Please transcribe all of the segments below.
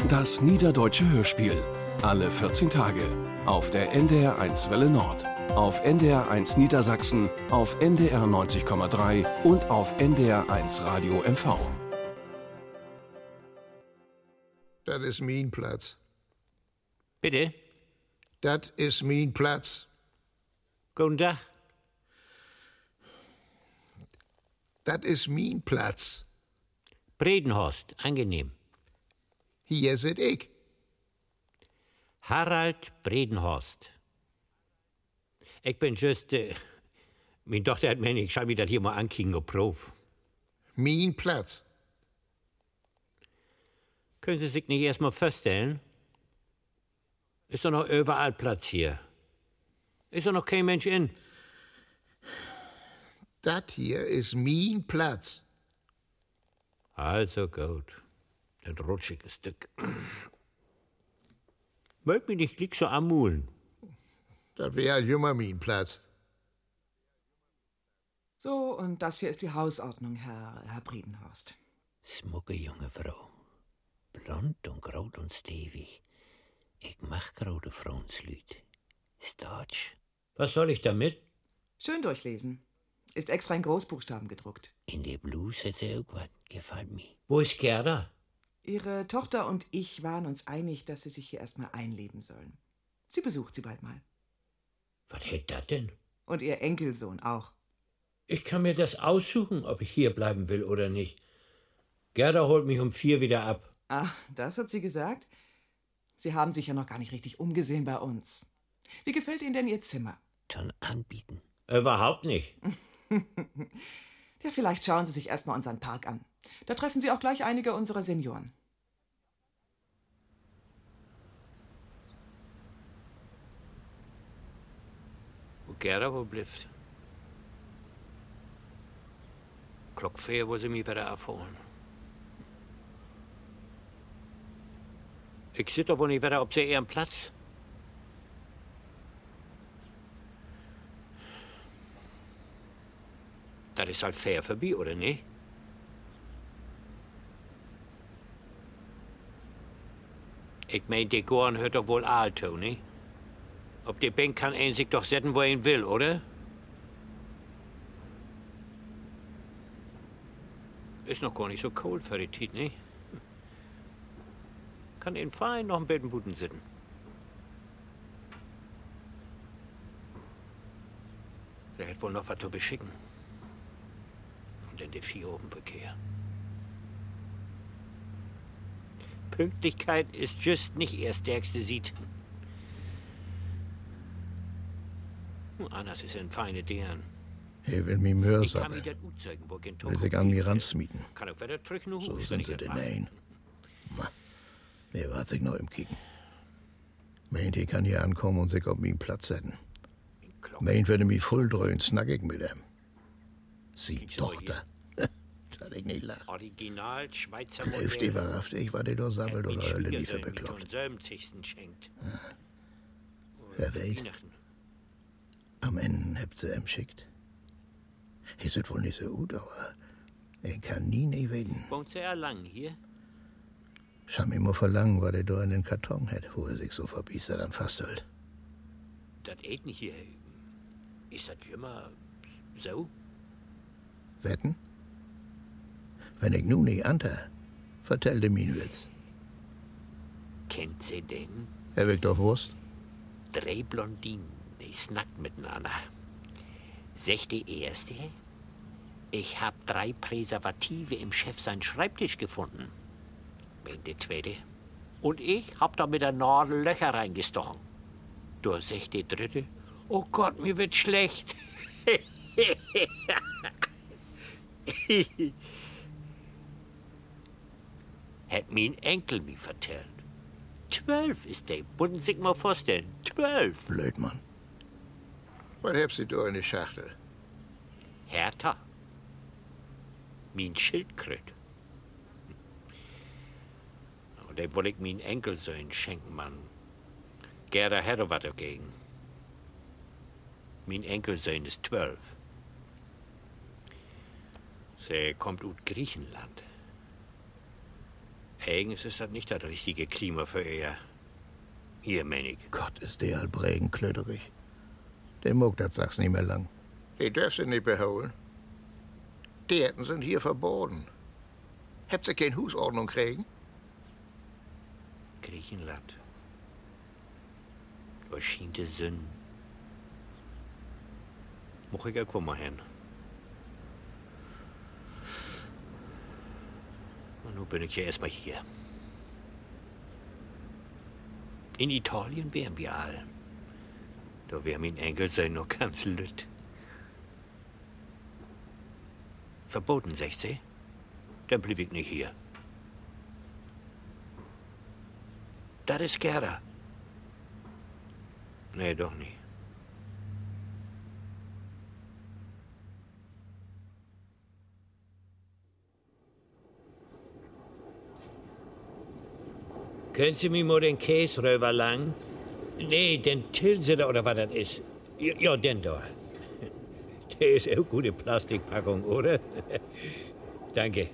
Das Niederdeutsche Hörspiel. Alle 14 Tage. Auf der NDR1 Welle Nord. Auf NDR1 Niedersachsen. Auf NDR 90,3 und auf NDR1 Radio MV. Das ist mein Platz. Bitte? Das ist mein Platz. Guten Tag. Das ist mein Platz. Bredenhorst, angenehm. Hier sit ich. Harald Bredenhorst. Ich bin just, meine Tochter hat mir nicht, ich schau mir das hier mal ankicken auf Prof. Mein Platz. Können Sie sich nicht erstmal vorstellen? Ist doch noch überall Platz hier. Ist doch noch kein Mensch in. Das hier ist mein Platz. Also gut. Ein rutschiges Stück. Mögt mich nicht gleich so amulen. Das wär jümmer mein Platz. So, und das hier ist die Hausordnung, Herr Bredenhorst. Smucke junge Frau. Blond und graut und stevig. Ich mach grade Frauenslüt. Starch. Was soll ich damit? Schön durchlesen. Ist extra in Großbuchstaben gedruckt. In der Blues hat sie irgendwas. Gefällt mir. Wo ist Gerda? Ihre Tochter und ich waren uns einig, dass Sie sich hier erstmal einleben sollen. Sie besucht Sie bald mal. Was hätt das denn? Und Ihr Enkelsohn auch. Ich kann mir das aussuchen, ob ich hier bleiben will oder nicht. Gerda holt mich um 4 wieder ab. Ach, das hat sie gesagt? Sie haben sich ja noch gar nicht richtig umgesehen bei uns. Wie gefällt Ihnen denn Ihr Zimmer? Schon anbieten. Überhaupt nicht. Ja, vielleicht schauen Sie sich erstmal unseren Park an. Da treffen Sie auch gleich einige unserer Senioren. Wo Gerda wo blifft? Klock 4, wo sie mich wieder abholen. Ich sitte doch wohl nicht wieder auf sie ihren Platz. Das ist halt fair für mich, oder nicht? Ich mein, die Gorn hört doch wohl Alto, ne? Auf die Bank kann ein sich doch setzen, wo er will, oder? Ist noch gar nicht so kalt für die Tiet, ne? Kann den fein noch ein Bettenbuden sitzen. Der hätte wohl noch was zu beschicken. Und dann der Vieh oben Verkehr. Pünktlichkeit ist just nicht ihr stärkste Sied. Anders ist ein feine Deren. Er will mi Mörs Ich kann aber. mir das uzeugen, wo ich Will sich an mir ransmieten. Kann auch wieder drücken, nur So Hus, wenn sind ich sie das denn mache. ein. Mir wart sich noch im Kicken. Meint, ich kann hier ankommen und sich auf meinen Platz setzen. Meint, würde mich voll dröhn, snackig mit ihm. Sie Ging's neu Tochter. Das ich nicht lachen. Original Schweizer Läuft die wahrhaftig, ich war die doch sabbelt oder eure Liefer bekloppt. bekloppt. 70. schenkt. Wer weiß, Weihnachten. am Ende habt sie ihm schickt. Es wird wohl nicht so gut, aber ich kann nie weten. Wohnt sehr lang hier? Ich hab mir immer verlangen, was er da in den Karton hat, wo er sich so verbiestert an fasthält. Das Eten hier, ist das immer so? Wetten? Wenn ich nun nicht ante, vertell dem ihn Witz. Kennt sie den? Er wird doch Wurst. 3 Blondinen, die snackt miteinander. Sagt die erste, ich hab 3 Präservative im Chef seinen Schreibtisch gefunden. Meint die zweite, und ich hab da mit der Nadel Löcher reingestochen. Da sagt die dritte, oh Gott, mir wird schlecht. Hat mein Enkel mir vertellt. 12 ist der, würden sich mal vorstellen, 12. Blöd, Mann. Was habst du da in der Schachtel? Hertha. Mein Schildkröt. Und den will ich mein Enkelsohn schenken, Mann. Gerda hätte was dagegen. Mein Enkelsohn ist 12. Sie kommt aus Griechenland. Eigens ist das nicht das richtige Klima für ihr. Hier, meine ich. Gott, ist der Albregen klöderig. Der mag das Sachs nicht mehr lang. Die dürft ihr nicht beholen. Die Äten sind hier verboten. Habt ihr keine Hausordnung kriegen? Griechenland. Da schien die Sünde. Moch ich auch mal hin. Und nun bin ich ja erstmal hier. In Italien wären wir all. Da wär mein Enkel sein noch ganz lütt. Verboten, sagt sie. Dann blieb ich nicht hier. Das ist Gerda. Nee, doch nicht. Können Sie mir mal den Käseröver lang? Nee, den Tilsiter oder was das ist. Ja, den da. Der ist eine gute Plastikpackung, oder? Danke.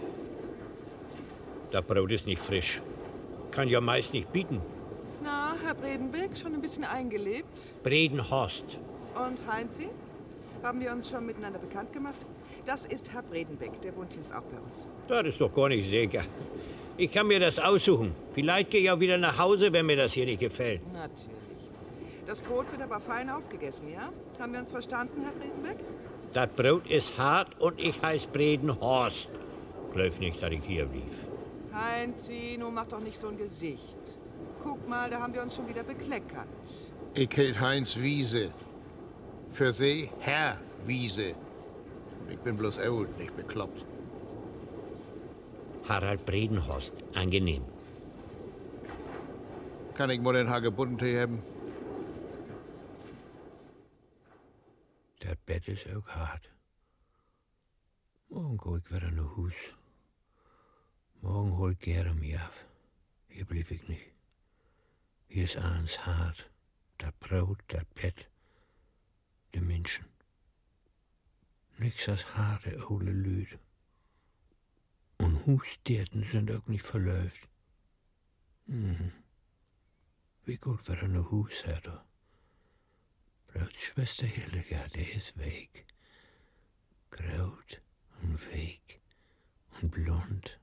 Das Brot ist nicht frisch. Kann ja meist nicht bieten. Na, Herr Bredenbeck, schon ein bisschen eingelebt? Bredenhorst. Und Heinzi? Haben wir uns schon miteinander bekannt gemacht? Das ist Herr Bredenbeck, der wohnt jetzt auch bei uns. Das ist doch gar nicht sicher. Ich kann mir das aussuchen. Vielleicht gehe ich auch wieder nach Hause, wenn mir das hier nicht gefällt. Natürlich. Das Brot wird aber fein aufgegessen, ja? Haben wir uns verstanden, Herr Bredenbeck? Das Brot ist hart und ich heiß Bredenhorst. Glaub nicht, dass ich hier blieb. Heinzi, nun mach doch nicht so ein Gesicht. Guck mal, da haben wir uns schon wieder bekleckert. Ich heiß Heinz Wiese. Für Sie Herr Wiese. Ich bin bloß alt, nicht bekloppt. Harald Bredenhorst, angenehm. Kann ich mal den Hagebuttentee haben? Das Bett ist auch hart. Morgen geh ich wieder nach Hus. Morgen holt Gerda mich ab. Hier blieb ich nicht. Hier ist alles hart. Das Brot, das Bett, die Menschen. Nix als harte, ole Lüde. Und Hustierten sind auch nicht verläuft. Wie gut war eine Hus, Herr da. Bloß Schwester Hildegard, der ist weg. Graut und weg und blond.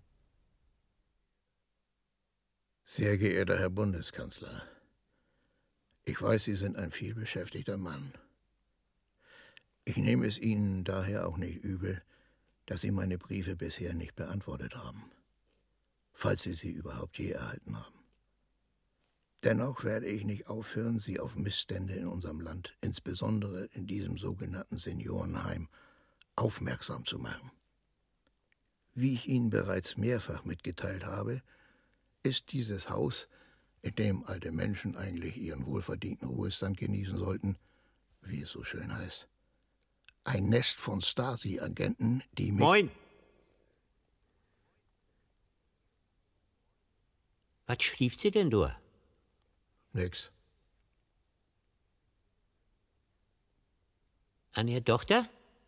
Sehr geehrter Herr Bundeskanzler, ich weiß, Sie sind ein vielbeschäftigter Mann. Ich nehme es Ihnen daher auch nicht übel, dass Sie meine Briefe bisher nicht beantwortet haben, falls Sie sie überhaupt je erhalten haben. Dennoch werde ich nicht aufhören, Sie auf Missstände in unserem Land, insbesondere in diesem sogenannten Seniorenheim, aufmerksam zu machen. Wie ich Ihnen bereits mehrfach mitgeteilt habe, ist dieses Haus, in dem alte Menschen eigentlich ihren wohlverdienten Ruhestand genießen sollten, wie es so schön heißt, ein Nest von Stasi-Agenten, die mich... Moin! Was schrieb sie denn da? Nix. An ihr Tochter?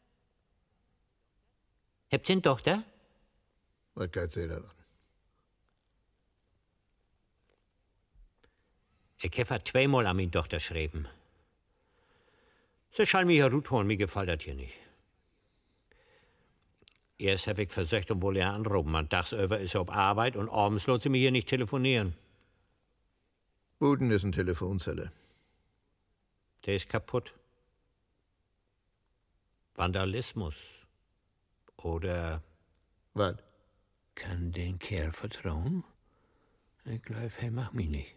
Habt ihr eine Tochter? Was geht Sie das an? Ich habe zweimal an meine Tochter geschrieben. Sie soll mich hier holen, mir gefällt das hier nicht. Erst habe ich versucht, wohl ihr anrufen. Und tagsüber ist sie auf Arbeit und abends lässt sie mich hier nicht telefonieren. Buden ist eine Telefonzelle. Der ist kaputt. Vandalismus. Oder Was? kann den Kerl vertrauen? Ich glaube, er macht mich nicht.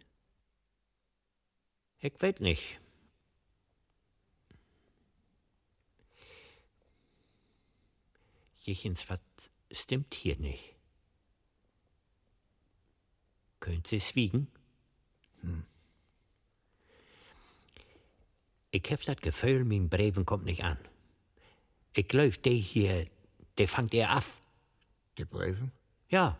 Ich weiß nicht. Jichens, was stimmt hier nicht? Könnt Sie schwiegen? Ich hab das Gefühl, mein Breven kommt nicht an. Ich glaub, der hier, der fangt er af. Die Briefen? Ja.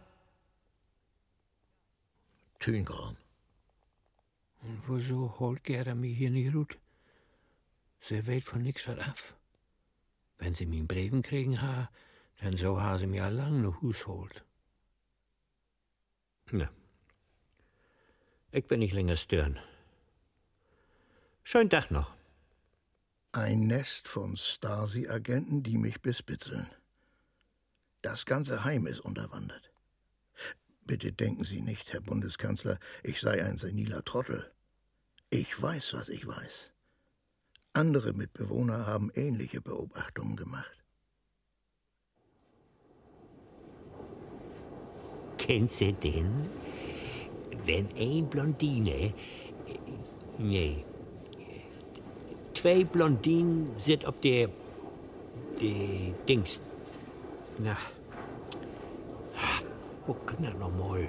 Tüngran. Und wieso holt Gerda mich hier nicht gut? Sie weet von nix was af. Wenn sie mein Breven kriegen ha, dann so ha sie mir lang nach Hus holt. Na, ich will nicht länger stören. Schönen Tag noch. Ein Nest von Stasi-Agenten, die mich bespitzeln. Das ganze Heim ist unterwandert. Bitte denken Sie nicht, Herr Bundeskanzler, ich sei ein seniler Trottel. Ich weiß, was ich weiß. Andere Mitbewohner haben ähnliche Beobachtungen gemacht. Kennst du den? Wenn ein Blondine... Nee. Zwei Blondinen sind auf der Dings... Na... Wo kann er noch mal?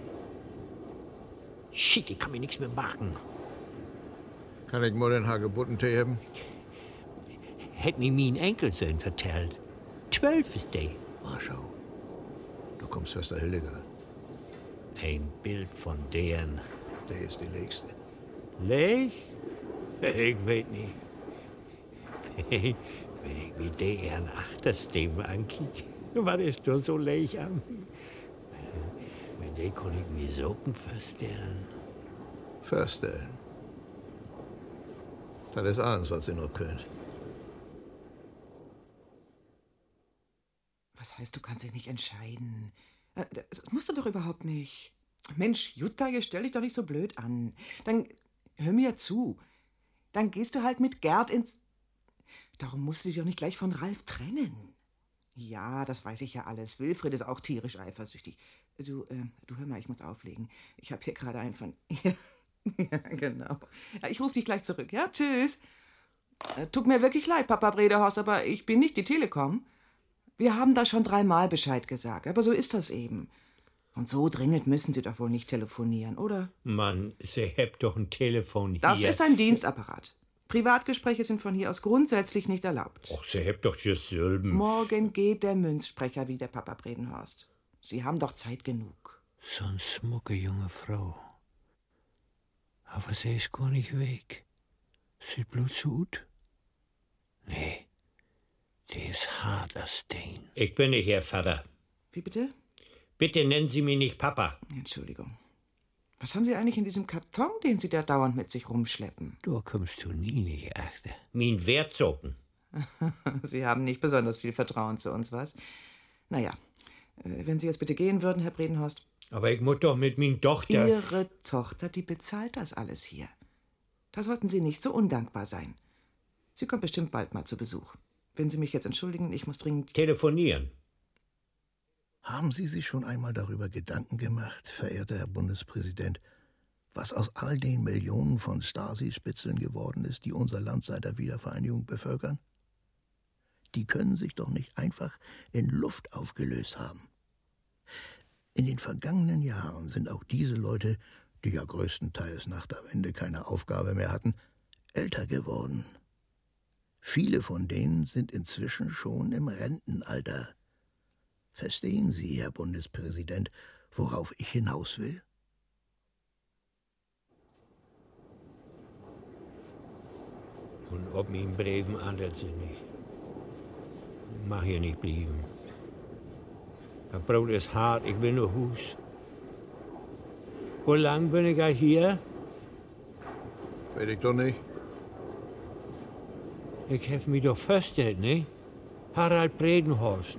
Shit, ich kann mir nichts mehr machen. Kann ich mal den Hagebuttentee haben? Hätt mir mein Enkelsohn vertellt. 12 ist der. Ach, schau. Du kommst Schwester Hildegard. Ein Bild von deren. Der ist die Legste. Leg? Ich weiß nicht. Wenn ich mir deren Achterstäbe ankicke, was ist doch so leicht an? Mit der kann ich mir Socken vorstellen. Vorstellen? Das ist alles, was ihr noch könnt. Was heißt, du kannst dich nicht entscheiden? Das musst du doch überhaupt nicht. Mensch, Jutta, jetzt stell dich doch nicht so blöd an. Dann hör mir zu. Dann gehst du halt mit Gerd ins... Darum musst du dich doch nicht gleich von Ralf trennen. Ja, das weiß ich ja alles. Wilfried ist auch tierisch eifersüchtig. Du hör mal, ich muss auflegen. Ich habe hier gerade einen von... Ja, genau. Ja, ich rufe dich gleich zurück, ja? Tschüss. Tut mir wirklich leid, Papa Brederhorst, aber ich bin nicht die Telekom. Wir haben da schon 3-mal Bescheid gesagt, aber so ist das eben. Und so dringend müssen Sie doch wohl nicht telefonieren, oder? Mann, Sie habt doch ein Telefon hier. Das ist ein Dienstapparat. Privatgespräche sind von hier aus grundsätzlich nicht erlaubt. Och, Sie habt doch dasselbe. Morgen geht der Münzsprecher wieder, Papa Bredenhorst. Sie haben doch Zeit genug. So eine smucke junge Frau. Aber sie ist gar nicht weg. Sieht bloß gut. Nee, die ist hart als Stein. Ich bin nicht Ihr Vater. Wie bitte? Bitte nennen Sie mich nicht Papa. Entschuldigung. Was haben Sie eigentlich in diesem Karton, den Sie da dauernd mit sich rumschleppen? Da kommst du nie nicht achter. Mein Wertsocken. Sie haben nicht besonders viel Vertrauen zu uns, was? Naja, wenn Sie jetzt bitte gehen würden, Herr Bredenhorst. Aber ich muss doch mit min Tochter... Ihre Tochter, die bezahlt das alles hier. Da sollten Sie nicht so undankbar sein. Sie kommt bestimmt bald mal zu Besuch. Wenn Sie mich jetzt entschuldigen, ich muss dringend... telefonieren. Haben Sie sich schon einmal darüber Gedanken gemacht, verehrter Herr Bundespräsident, was aus all den Millionen von Stasi-Spitzeln geworden ist, die unser Land seit der Wiedervereinigung bevölkern? Die können sich doch nicht einfach in Luft aufgelöst haben. In den vergangenen Jahren sind auch diese Leute, die ja größtenteils nach der Wende keine Aufgabe mehr hatten, älter geworden. Viele von denen sind inzwischen schon im Rentenalter. Verstehen Sie, Herr Bundespräsident, worauf ich hinaus will? Und ob mein Breven anders sind nicht. Ich mach hier nicht blieben. Das Brot ist hart, ich will nur Hus. Wo lang bin ich hier? Weiß ich doch nicht. Ich hef mich doch vorgestellt, ne? Harald Bredenhorst.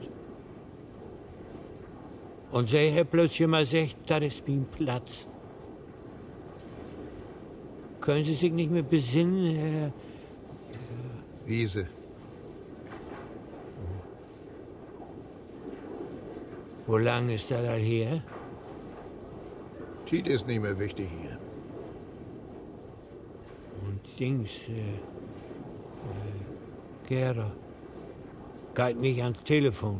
Und sie hat plötzlich mal gesagt, das ist mein Platz. Können Sie sich nicht mehr besinnen, Herr... Wiese. Wo lang ist er da her? Tiet ist nicht mehr wichtig hier. Und Dings, Gera, geht nicht ans Telefon.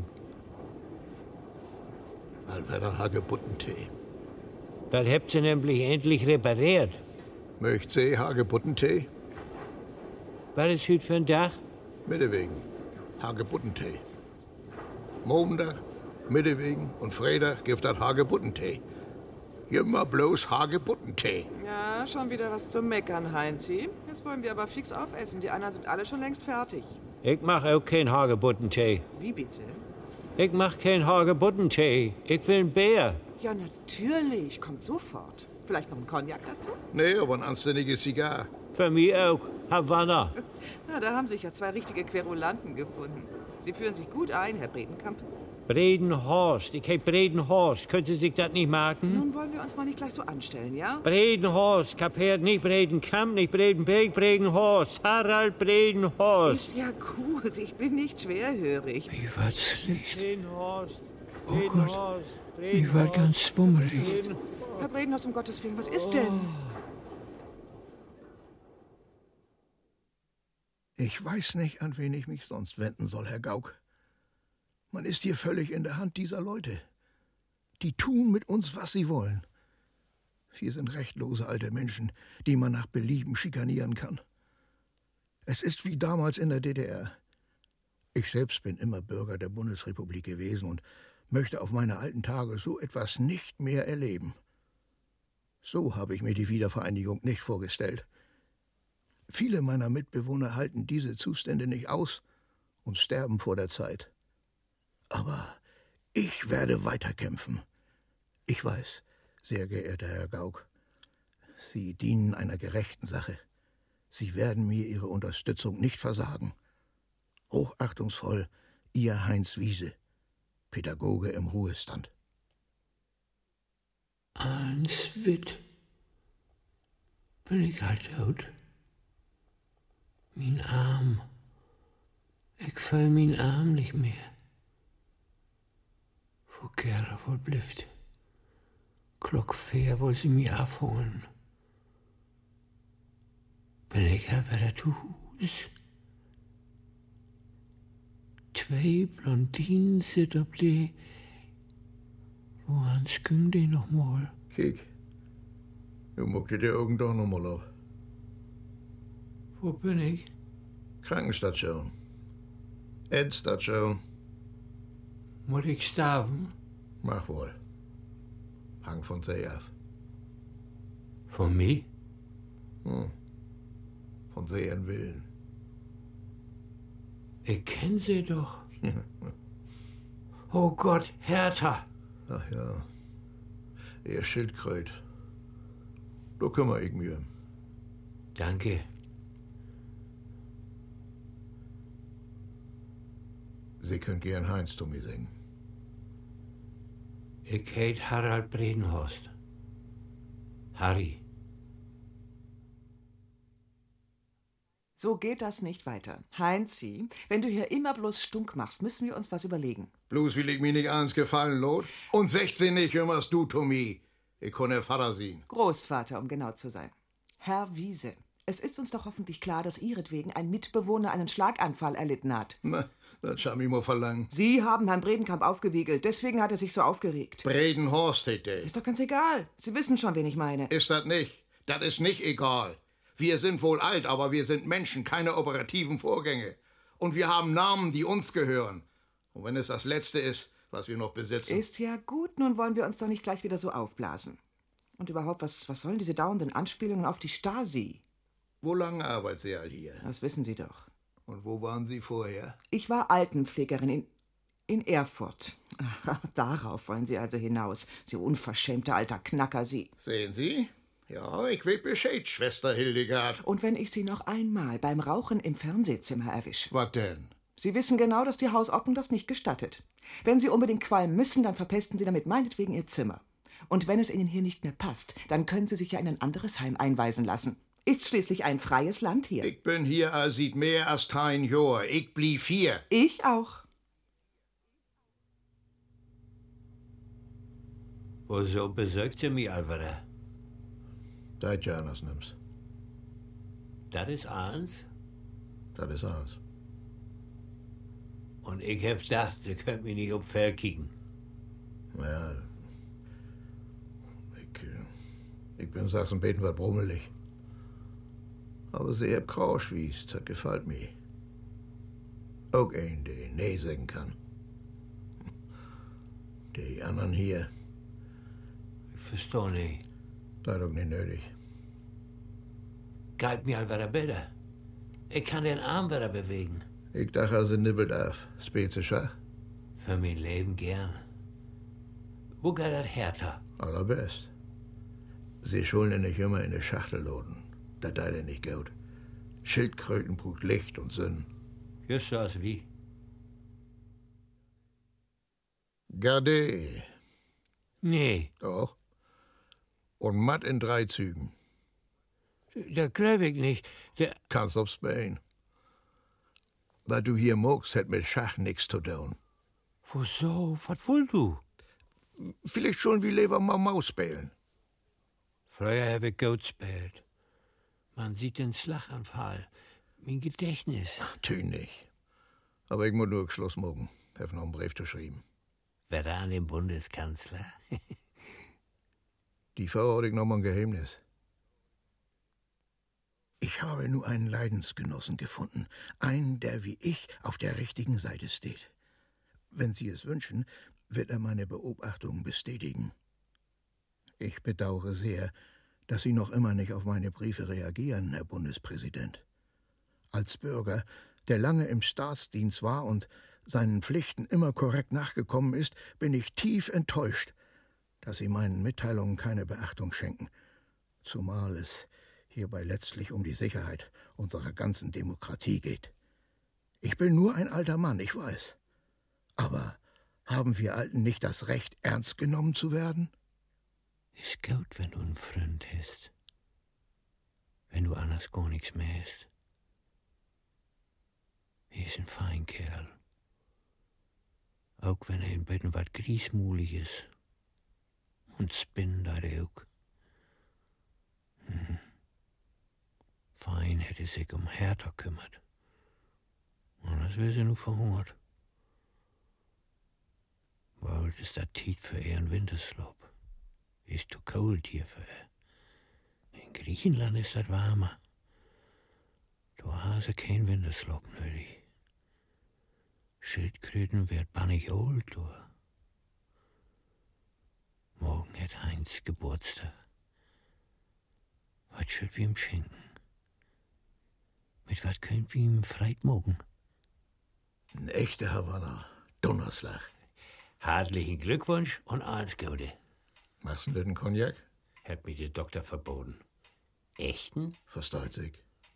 Alverder Hagebuttentee. Das habt ihr nämlich endlich repariert. Möcht Sie Hagebuttentee? Was ist heute für ein Tag? Mittewegen. Hagebuttentee. Montag, Mittewegen und Freitag gibt das Hagebuttentee. Immer bloß Hagebuttentee. Ja, schon wieder was zum Meckern, Heinzi. Jetzt wollen wir aber fix aufessen. Die anderen sind alle schon längst fertig. Ich mach auch keinen Hagebuttentee. Wie bitte? Ich mach keinen Hagebuttentee. Ich will einen Bär. Ja, natürlich. Kommt sofort. Vielleicht noch ein Cognac dazu? Nee, aber ein anständiges Zigar. Für mich auch. Havanna. Na, da haben sich ja zwei richtige Querulanten gefunden. Sie führen sich gut ein, Herr Bredenkamp. Bredenhorst. Ich heiße Bredenhorst. Können Sie sich das nicht merken? Nun wollen wir uns mal nicht gleich so anstellen, ja? Bredenhorst. Kapiert? Nicht Bredenkamp, nicht Bredenberg, Bredenhorst. Harald Bredenhorst. Ist ja gut. Ich bin nicht schwerhörig. Mir war schlecht. Bredenhorst. Oh Gott, Bredenhorst. mir war ganz schwummelig. Herr Bredenhorst, um Gottes Willen, was ist denn? Ich weiß nicht, an wen ich mich sonst wenden soll, Herr Gauck. Man ist hier völlig in der Hand dieser Leute. Die tun mit uns, was sie wollen. Wir sind rechtlose alte Menschen, die man nach Belieben schikanieren kann. Es ist wie damals in der DDR. Ich selbst bin immer Bürger der Bundesrepublik gewesen und möchte auf meine alten Tage so etwas nicht mehr erleben. So habe ich mir die Wiedervereinigung nicht vorgestellt. Viele meiner Mitbewohner halten diese Zustände nicht aus und sterben vor der Zeit. Aber ich werde weiterkämpfen. Ich weiß, sehr geehrter Herr Gauck, Sie dienen einer gerechten Sache. Sie werden mir Ihre Unterstützung nicht versagen. Hochachtungsvoll, Ihr Heinz Wiese, Pädagoge im Ruhestand. Eins Witt. Bin ich halt tot. Mein Arm. Ich fühl mein Arm nicht mehr. Wo Gerda wohl blifft. Klock 4 wohl sie mir abholen. Bin ich ja wieder zu Hus. Zwei Blondinen sit ob die. Wo ans ging die noch mal? Kijk, du muckte die Augen doch noch mal auf. Wo bin ich? Krankenstation. Endstation. Muss ich sterben? Mach wohl. Hang von See af. Von mir? Von Seen Willen. Ich kenn sie doch. Oh Gott, Hertha. Ach ja, ihr Schildkröt. Da kümmere ich mich um. Danke. Sie können gern Heinz zu mir singen. Ich heit Harald Bredenhorst. Harry. So geht das nicht weiter. Heinzi, wenn du hier immer bloß Stunk machst, müssen wir uns was überlegen. Bloß will ich mir nicht eins gefallen, Lot. Und 16 nicht, hörst du zu mir. Ich kann der Vater sehen. Großvater, um genau zu sein. Herr Wiese, es ist uns doch hoffentlich klar, dass Ihretwegen ein Mitbewohner einen Schlaganfall erlitten hat. Na, das schau ich mal verlangen. Sie haben Herrn Bredenkamp aufgewiegelt, deswegen hat er sich so aufgeregt. Bredenhorst hätte. Ist doch ganz egal. Sie wissen schon, wen ich meine. Ist das nicht? Das ist nicht egal. Wir sind wohl alt, aber wir sind Menschen, keine operativen Vorgänge. Und wir haben Namen, die uns gehören. Und wenn es das Letzte ist, was wir noch besitzen. Ist ja gut, nun wollen wir uns doch nicht gleich wieder so aufblasen. Und überhaupt, was sollen diese dauernden Anspielungen auf die Stasi? Wo lange arbeitet Sie all hier? Das wissen Sie doch. Und wo waren Sie vorher? Ich war Altenpflegerin in Erfurt. Darauf wollen Sie also hinaus, Sie unverschämter alter Knacker, Sie. Sehen Sie? Ja, ich will Bescheid, Schwester Hildegard. Und wenn ich Sie noch einmal beim Rauchen im Fernsehzimmer erwische? Was denn? Sie wissen genau, dass die Hausordnung das nicht gestattet. Wenn Sie unbedingt qualmen müssen, dann verpesten Sie damit meinetwegen Ihr Zimmer. Und wenn es Ihnen hier nicht mehr passt, dann können Sie sich ja in ein anderes Heim einweisen lassen. Ist schließlich ein freies Land hier. Ich bin hier seit mehr als 10 Jahr. Ich blieb hier. Ich auch. Wieso besorgt ihr mich, Alvaro? Das ja anders nimmst. Das ist eins. Das ist alles. Und ich hab gedacht, ihr könnt mich nicht auf Fell kicken. Ja, ich bin sag's und beten was brummelig. Aber sie hab Krauschwies, das gefällt mir. Auch ein, der nee sagen kann. Die anderen hier, Ich verstehe nicht. das doch nicht nötig. Geht mir halt wieder besser. Ich kann den Arm wieder bewegen. Ich dachte, sie nibbelt auf. Spezischer. Für mein Leben gern. Wo geht das härter? Allerbest. Sie schulden nicht immer in eine Schachtel loden. Das teilt er nicht gut. Schildkröten braucht Licht und Sinn. Just so als wie. Gardé. Nee, Doch. Und matt in 3 Zügen. der glaub ich nicht. Der. Kannst aufs Bein. Was du hier magst, hat mit Schach nix zu tun. Wieso? Was willst du? Vielleicht schon wie lieber mal Maus spielen. Früher habe ich gut gespielt. Man sieht den Schlaganfall. Mein Gedächtnis. Tü nicht. Aber ich muss nur Schluss machen. Hab noch einen Brief geschrieben. Wer da an den Bundeskanzler? Die Frau hat ich noch mal ein Geheimnis. Ich habe nur einen Leidensgenossen gefunden. Einen, der wie ich auf der richtigen Seite steht. Wenn Sie es wünschen, wird er meine Beobachtungen bestätigen. Ich bedauere sehr, dass Sie noch immer nicht auf meine Briefe reagieren, Herr Bundespräsident. Als Bürger, der lange im Staatsdienst war und seinen Pflichten immer korrekt nachgekommen ist, bin ich tief enttäuscht, dass Sie meinen Mitteilungen keine Beachtung schenken, zumal es hierbei letztlich um die Sicherheit unserer ganzen Demokratie geht. Ich bin nur ein alter Mann, ich weiß. Aber haben wir Alten nicht das Recht, ernst genommen zu werden? Ist gut, wenn du einen Freund hast. Wenn du anders gar nichts mehr hast. Er ist ein Feinkerl. Auch wenn er ein bisschen was griesmulig ist. Und Spinn da auch. Fein hätte sich um Hertha kümmert. Und das wäre sie nur verhungert. Bald ist das Tiet für ihren Winterslop. Ist zu kalt hier für er. In Griechenland ist das warmer. Du hast kein Winterslop nötig. Schildkröten wird bannig old, du. Morgen hat Heinz Geburtstag. Was schuld wir ihm schenken? Mit was könnt wir ihm freit mogen? Ein echter Havanna. Donnerslag. Herzlichen Glückwunsch und alles Gute. Machst du einen Cognac? Hat mir der Doktor verboten. Echten? Versteht sich.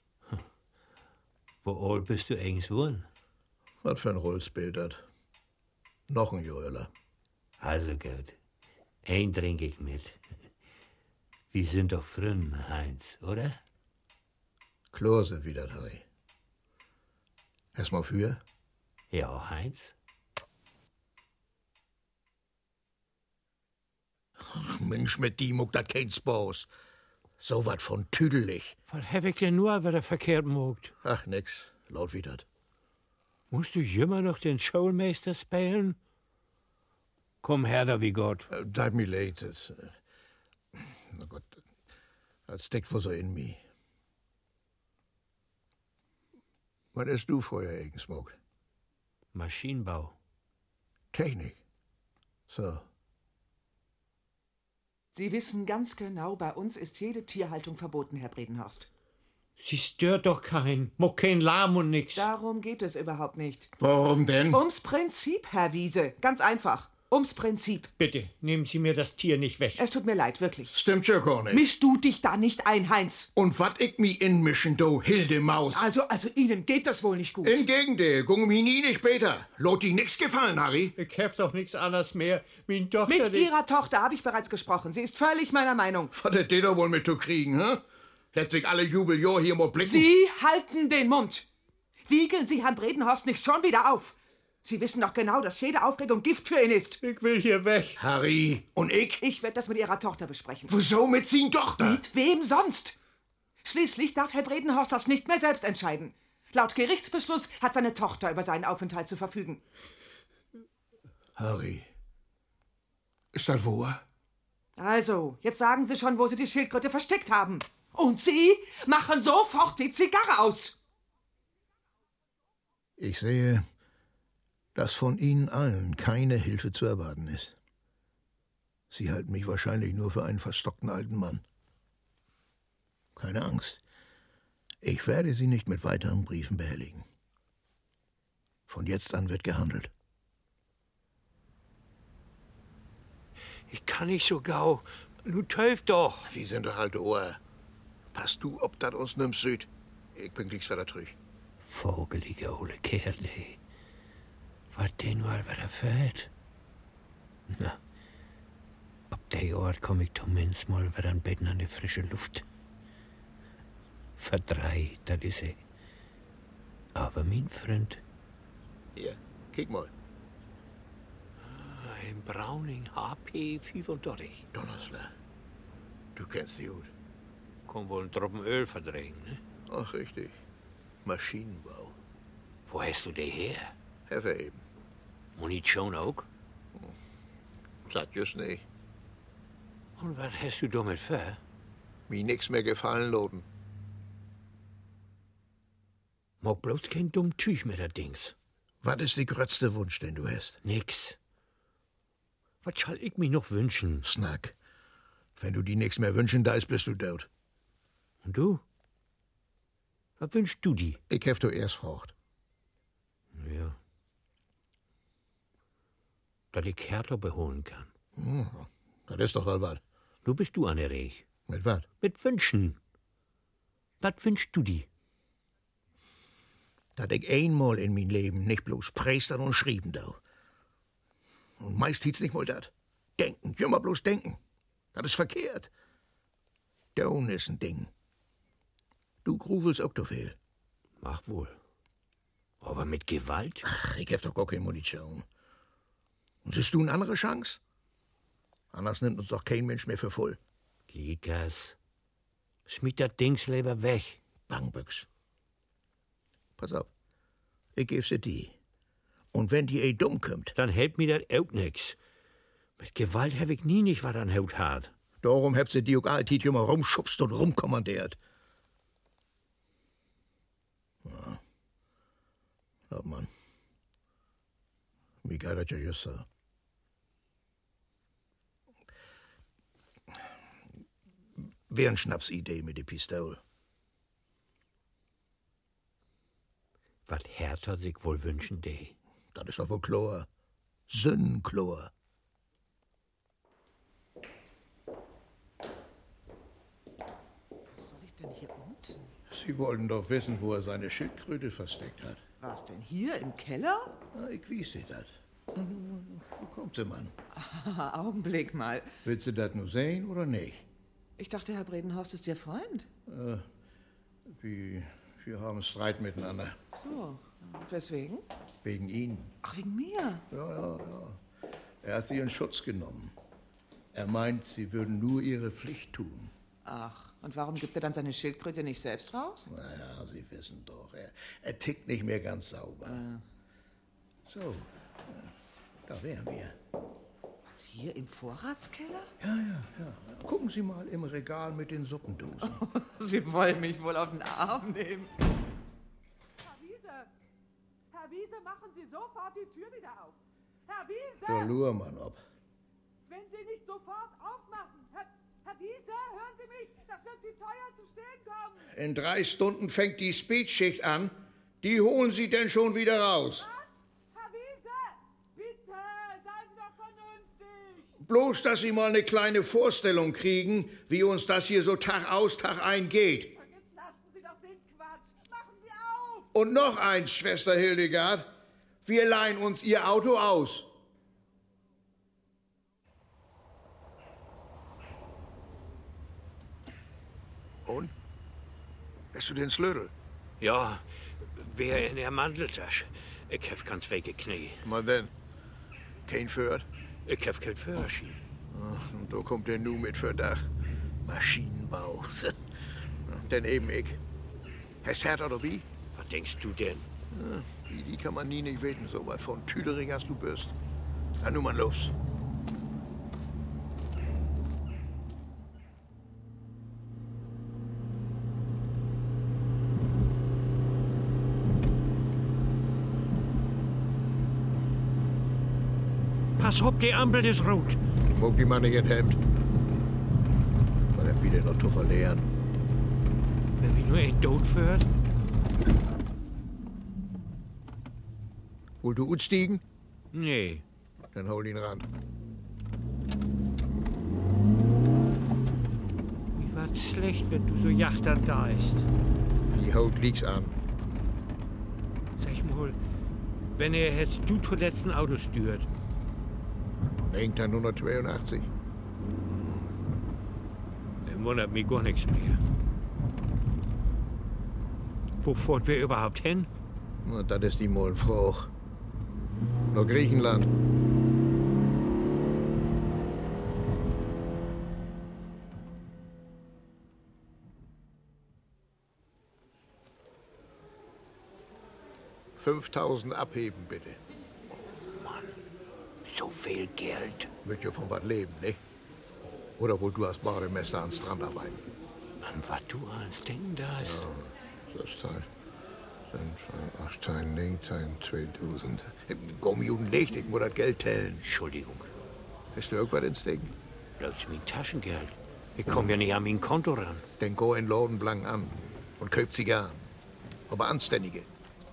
Wo alt bist du eigentlich geworden? Was für ein Rollspiel das. Noch ein Joeler. Also gut. Ein trinke ich mit. Wir sind doch Freunde, Heinz, oder? Klar sind wieder, Harry. Hast mal für? Ja, Heinz. Ach, Mensch, mit die muck dat kein Spaß. So wat von tüdelig. Was hab ich denn nur, wer der verkehrt mogt? Ach, nix. Laut wie dat. Musst du immer noch den Schulmeister spielen? Komm her da wie Gott. Tut mir leid. Na Gott, das steckt vor so in mir. Was hast du vorher eingesmoked? Maschinenbau. Technik. So. Sie wissen ganz genau, bei uns ist jede Tierhaltung verboten, Herr Bredenhorst. Sie stört doch keinen. Mo kein Lahm und nix. Darum geht es überhaupt nicht. Warum denn? Ums Prinzip, Herr Wiese. Ganz einfach. Ums Prinzip. Bitte, nehmen Sie mir das Tier nicht weg. Es tut mir leid, wirklich. Stimmt ja gar nicht. Misch du dich da nicht ein, Heinz. Und wat ich mi inmischen, du Hilde Maus? Also Ihnen geht das wohl nicht gut. Im Gegenteil, gung mi nie nicht später. Lot die nix gefallen, Harry. Ich hab doch nichts anderes mehr. Min Tochter... Mit Ihrer Tochter habe ich bereits gesprochen. Sie ist völlig meiner Meinung. Was hat der da wohl mit zu kriegen, hä? Lässt sich alle Jubeljahr hier mal blicken. Sie halten den Mund. Wiegeln Sie Herrn Bredenhorst nicht schon wieder auf. Sie wissen doch genau, dass jede Aufregung Gift für ihn ist. Ich will hier weg. Harry, und ich? Ich werde das mit Ihrer Tochter besprechen. Wieso mit sin Tochter? Mit wem sonst? Schließlich darf Herr Bredenhorst das nicht mehr selbst entscheiden. Laut Gerichtsbeschluss hat seine Tochter über seinen Aufenthalt zu verfügen. Harry, ist das wahr? Also, jetzt sagen Sie schon, wo Sie die Schildkröte versteckt haben. Und Sie machen sofort die Zigarre aus. Ich sehe, dass von Ihnen allen keine Hilfe zu erwarten ist. Sie halten mich wahrscheinlich nur für einen verstockten alten Mann. Keine Angst. Ich werde Sie nicht mit weiteren Briefen behelligen. Von jetzt an wird gehandelt. Ich kann nicht so gau. Nu töf doch. Wie sind doch alte Ohr? Pass du, ob dat uns nimm süd. Ich bin kriegsvater trüch. Vogelige ole Kerl, ey. Was den mal wieder fährt? Na, ob der Ort komm ich zumindest mal wieder ein Betten an die frische Luft. Verdrei, das is er. Aber mein Freund. Hier, kick mal. Ein Browning HP 35. Donnersler. Du kennst die gut. Kann wohl einen Tropfen Öl verdrängen, ne? Ach, richtig. Maschinenbau. Wo hast du den her? Heffe eben. Munition auch? Sagt just nicht. Und was hast du damit für? Mir nix mehr gefallen loten. Mag bloß kein dumm Tüch mit der Dings. Was ist die grötzte Wunsch, den du hast? Nix. Was soll ich mir noch wünschen? Snack. Wenn du die nix mehr wünschen da ist, bist du tot. Und du? Was wünschst du die? Ich hef du erst fragt. Ja. Dass ich Hertha beholen kann. Das ist doch all was. Du bist du an der Reich. Mit was? Mit Wünschen. Was wünschst du die? Dat ich einmal in mein Leben nicht bloß preistern und schrieben da. Und meist hiet's nicht mal dat. Denken, immer bloß denken. Das ist verkehrt. Down ist ein Ding. Du gruvelst auch doch viel. Mach wohl. Aber mit Gewalt? Ach, ich hab doch gar keine Munition. Und siehst du eine andere Chance? Anders nimmt uns doch kein Mensch mehr für voll. Likas, schmied das Dings lieber weg. Bangbüchs. Pass auf, ich geb's dir die. Und wenn die dumm kommt, Dann hält mir das auch nix. Mit Gewalt hab ich nie nicht was an Haut hart. darum habt sie die auch alltit immer rumschubst und rumkommandiert. Ja. Glaub man. Wie geht das ja just so? Wär eine Schnapsidee mit der Pistole. Was Hertha sich wohl wünschen, de. Das ist doch wohl Chlor. Sündenchlor. Was soll ich denn hier unten? Sie wollten doch wissen, wo er seine Schildkröte versteckt hat. Was denn hier im Keller? Na, ich weiß Sie das. Wo kommt sie, Mann? Augenblick mal. Willst du das nur sehen oder nicht? Ich dachte, Herr Bredenhorst ist Ihr Freund. Wir haben Streit miteinander. So, und weswegen? Wegen Ihnen. Ach, wegen mir. Ja. Er hat Sie in Schutz genommen. Er meint, Sie würden nur Ihre Pflicht tun. Ach, und warum gibt er dann seine Schildkröte nicht selbst raus? Naja, Sie wissen doch, er tickt nicht mehr ganz sauber. So, da wären wir. Was, hier im Vorratskeller? Ja. Gucken Sie mal im Regal mit den Suppendosen. Sie wollen mich wohl auf den Arm nehmen. Herr Wiese, machen Sie sofort die Tür wieder auf. Herr Wiese, Der Luhrmann ob. wenn Sie nicht sofort aufmachen. Herr Wiese, hören Sie mich, das wird Sie teuer zu stehen kommen. In 3 Stunden fängt die Speedschicht an. Die holen Sie denn schon wieder raus. Was? Herr Wiese, bitte, seien Sie doch vernünftig. Bloß, dass Sie mal eine kleine Vorstellung kriegen, wie uns das hier so Tag aus, Tag ein geht. Jetzt lassen Sie doch den Quatsch. Machen Sie auf. Und noch eins, Schwester Hildegard. Wir leihen uns Ihr Auto aus. Und? Hast du den Slödel? Ja, wer in der Manteltasche. Ich hab ganz welke Knie. Mal denn. Kein Föhrt. Ich hab kein Führerschein. Und da kommt der nu mit Verdacht. Maschinenbau. Denn eben ich. Hast Herd oder wie? Was denkst du denn? Die kann man nie nicht wissen, so was von Tüdering als du bist. Na, nun mal los. Pass auf, die Ampel ist rot. Muck die Mann nicht in Hemd. Man hat wieder noch zu verlieren. Wenn mich nur ein Tod führt. Wollt du uns stiegen? Nee. Dann hol ihn ran. was schlecht, wenn du so jachtern da ist. Wie haut liegt's an? Sag mal, wenn er jetzt du zum letzten Auto stört. Hängt dann 182. Dann wundert mich gar nichts mehr. Wo fährt wir überhaupt hin? Na, das ist die Molenfrau. Nach Griechenland. $5.000 abheben, bitte. Mann, so viel Geld. Wird ja von was leben, ne? Oder wohl du als Bademeister ans Strand arbeiten. An was du alles denken darfst. Das Teil. 8 Teilen Link, Teilen 2000. Gommiuden legt, ich muss das Geld tellen. Entschuldigung, Hast du irgendwas ins Ding? das ist mein Taschengeld. Ich komme ja nicht an mein Konto ran. Dann go in Laden blank an und kauft Zigarren. Aber anständige.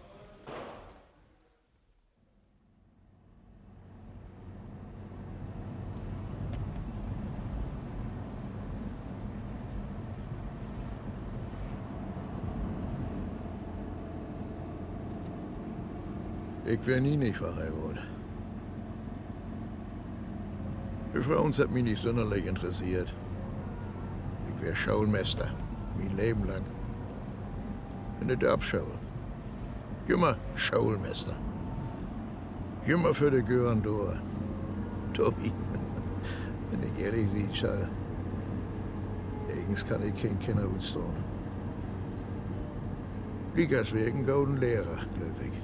Ich wär nie nicht verheiratet. Die Frauen hat mich nicht sonderlich interessiert. Ich wär Schulmeister, mein Leben lang. In der Dörpschule. Immer Schulmeister. Immer für die Gören durch. Tobi, wenn ich ehrlich sehe, Schall. Eigens kann ich kein Kinder ausstehen. Liegers wegen golden Lehrer, glaub ich.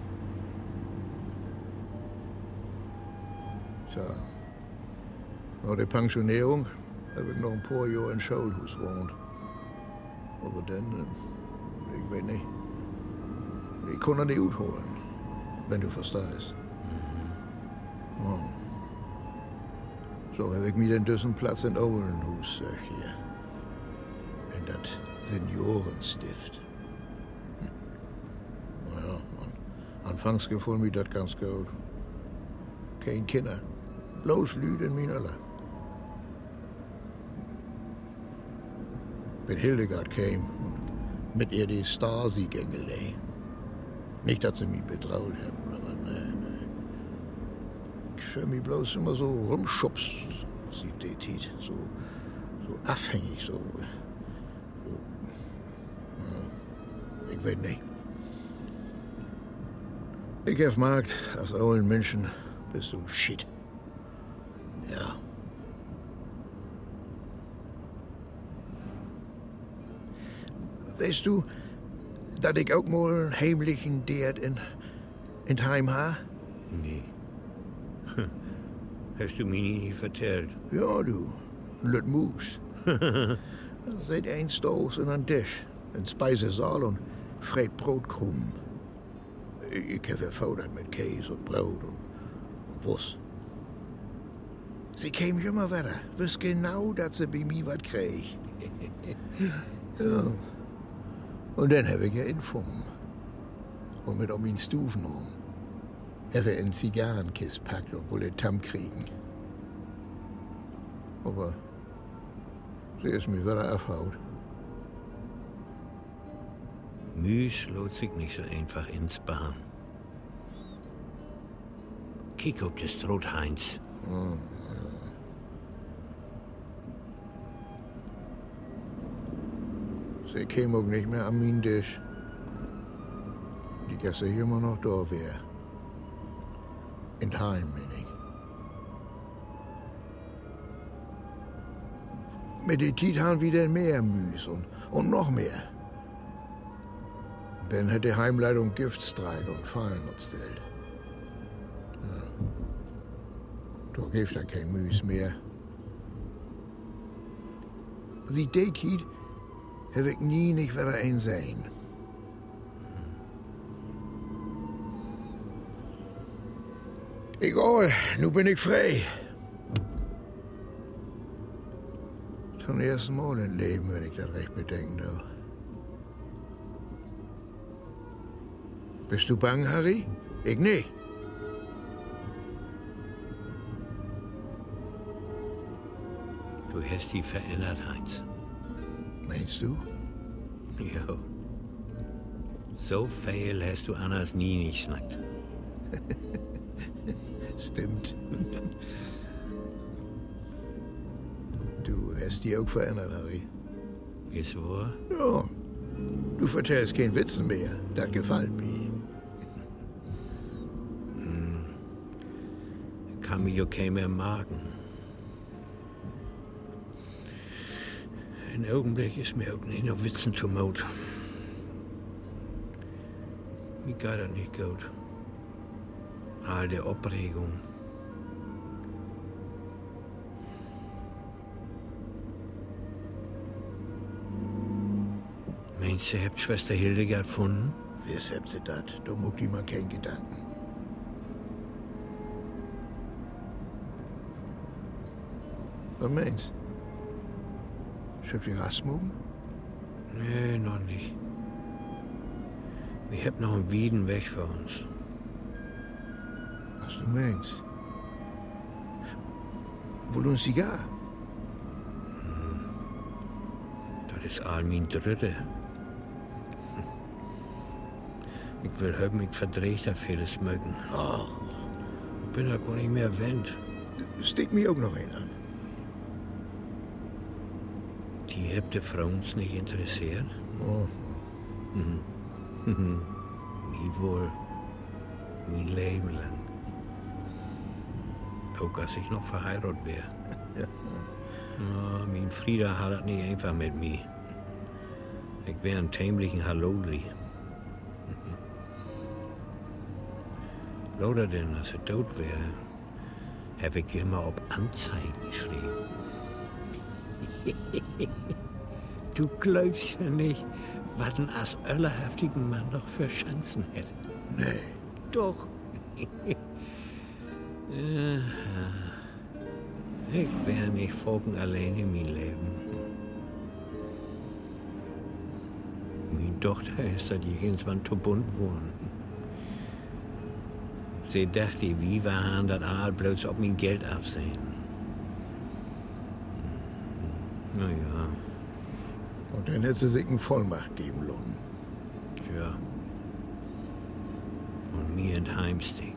Tja, nach der Pensionierung habe ich noch ein paar Jahre in Schulhaus gewohnt. Aber dann, ich weiß nicht. Ich konnte nicht holen, wenn du verstehst. Ja. So habe ich mir den düssen Platz in Olenhus, sag ich hier. In das Seniorenstift. Naja, anfangs gefiel mir das ganz gut. Kein Kinder. Bloß Lüde in Minerla. Wenn Hildegard kam und mit ihr die Stasi-Gängelei. Nicht, dass sie mich betraut hat oder was, nee. Ich fühl mich bloß immer so rumschubst, sie die Tit. So abhängig, so. Ja, ich weiß nicht. Ich hab Markt, als allen Menschen bist du ein Shit. Ja. Weißt du, dass ich auch mal einen heimlichen Dert in Heim ha? Nee. Hast du mir nie vertellt? Ja, du. Ein Lüt Mus. Seid ein Stoß und ein Tisch. Ein Speisesaal und Fred Brotkrumen. Ich habe verfodert mit Käse und Brot und Wurst. Sie käme immer weiter. Wüsst genau, dass sie bei mir was kriegt. Ja. Und dann habe ich ja Infum. Und mit um ihn Stufen rum. Habe in Zigarrenkist packt und wolle Tam kriegen. Aber sie ist mir wieder abhaut. Müs lohnt sich nicht so einfach ins Bahn. Kick ob das Trot, Heinz. Sie käme auch nicht mehr an meinen Tisch. Die Gäste hier immer noch da wäre. In Heim, meine ich. Mit der Tiet haben wieder mehr Müs und noch mehr. Dann hat die Heimleitung Giftstreit und Fallen obstellt. Ja. Da gibt da kein Müs mehr. Sie die Tiet habe ich nie nicht wieder ein sehen. Egal, nu bin ich frei. Zum ersten Mal im Leben, wenn ich das recht bedenken darf. Bist du bang, Harry? Ich nicht. Du hast dich verändert, Heinz. Meinst du? Jo. So viel hast du anders nie nicht snackt. Stimmt. Du hast dich auch verändert, Harry. Ist wahr? Ja. Du vertellst keinen Witzen mehr. Das gefällt mir. Kann mich okay mehr magen. Im Augenblick ist mir auch nicht noch Witzen zu Mut. Mir geht das nicht gut. All der Aufregung. Meinst du, habt Schwester Hildegard gefunden? Wie habt sie das? Da muckt die mal keinen Gedanken. Was meinst du? Schöpft die Rasmugen? Nee, noch nicht. Wir haben noch einen Wieden weg für uns. Was du meinst? Wohl uns Zigar? Das ist all mein Dritte. Ich will haben, ich verdreht das vieles mögen. Ach, Ich bin da gar nicht mehr Wendt. steck mir auch noch einen an. Die habt ihr Frauen nicht interessiert? Oh, Nie wohl. Mein Leben lang. Auch als ich noch verheiratet wäre. Mein Frieda hat das nicht einfach mit mir. Ich wäre ein tämlichen Hallodri. Oder denn, als er tot wäre, habe ich immer auf Anzeigen geschrieben. Du glaubst ja nicht, was ein als öllerhaftigen Mann noch für Chancen hätte. nee. Doch. Ich wäre nicht Folgen allein in mein Leben. Meine Tochter ist da die irgendwann zu bunt geworden. Sie dachte, wie waren das all bloß auf mein Geld absehen. Naja, Und dann hätte sie sich eine Vollmacht geben lassen. tja. Und mir in Heimstecken.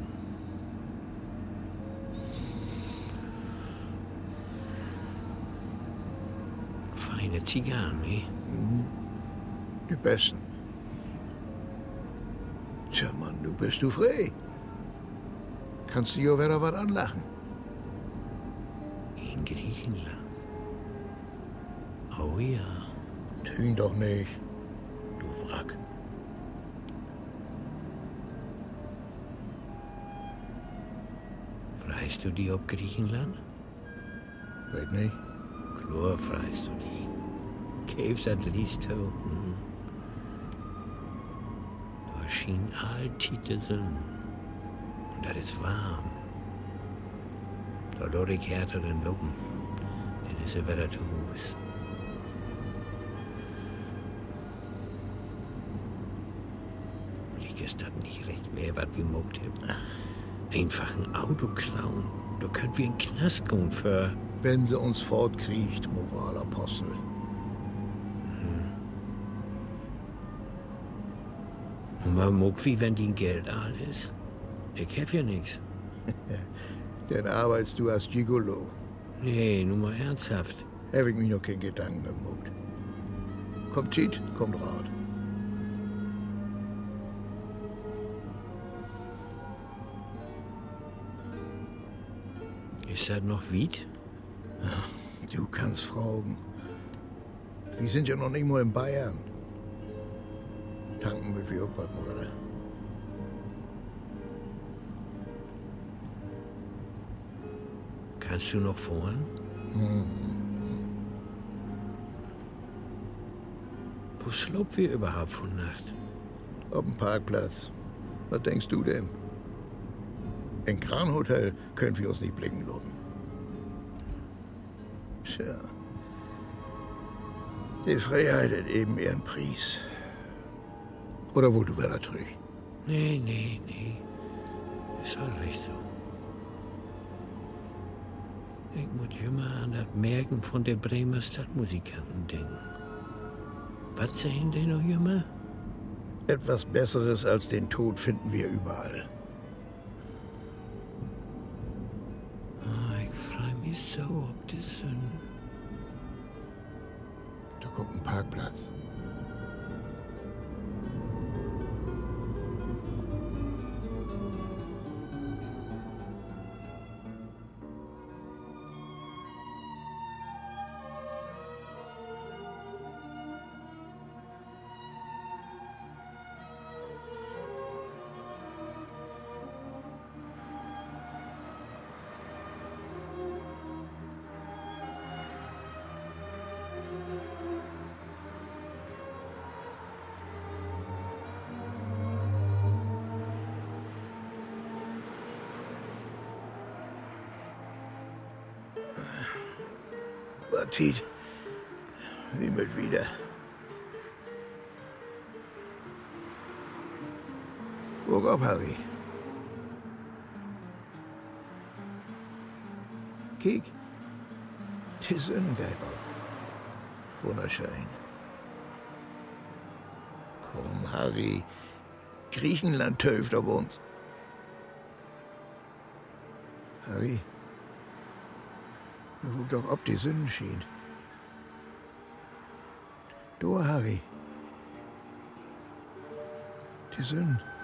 Feine Zigarren, ne? Die besten. Tja, Mann, du bist du frei. Kannst du ja wieder was anlachen. In Griechenland. Oh ja. Tün doch nicht, du Wrack. Freist du die ob Griechenland? Weet nicht. Klar freist du die. Caves at least to. Da schien alltite Sonne. Und das ist warm. Da dort ich härteren Luppen. Dann ist er wieder zu Hus. Lieg ist das nicht recht mehr, was wir mogt haben. Einfach ein Auto klauen. Da könnt wir in den Knast gehen für... Wenn sie uns fortkriegt, Moralapostel. Und was mag wie, wenn die Geld all ist? Ich hab ja nix. Dann arbeitest du als Gigolo. Nee, nur mal ernsthaft. Hab ich mir noch keinen Gedanken gemacht. Kommt Tiet, kommt Rat. Ist das noch Wied? Du kannst fragen. Wir sind ja noch nicht mal in Bayern. Tanken mit wie auch bald mal wieder. Kannst du noch fahren? Wo schlaubt wir überhaupt von Nacht? Auf dem Parkplatz. Was denkst du denn? Im Kranhotel können wir uns nicht blicken lassen. Tja. Die Freiheit hat eben ihren Preis. Oder wohl du wärst trüg. Nee. Ist halt recht so. Ich muss immer an das Merken von der Bremer Stadtmusikanten denken. Was sagen die noch immer? Etwas Besseres als den Tod finden wir überall. Ich freu mich so ob die Sünde. Da kommt ein Parkplatz. Tiet, wimmelt wieder. Guck ab, Harry. Kiek, die Sonnengeil. Wunderschön. Komm, Harry. Griechenland töft auf uns. Harry. Guck doch, ob die Sünden schien. Du, Harry. Die Sünden.